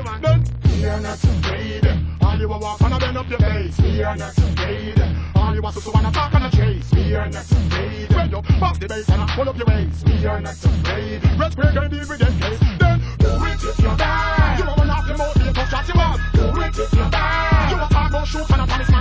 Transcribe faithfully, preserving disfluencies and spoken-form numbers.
Then we are not afraid. All you a walk and a bend up your face. We are not afraid. All you a so wanna talk and a chase. We are not afraid. When you pop the bass and a pull up your waist. We are not afraid. Red square can deal with them case. Then do it if you're bad. You a run off your mouth, you touch shot you want. Do it if you're bad. You a talk about shoot and a punish.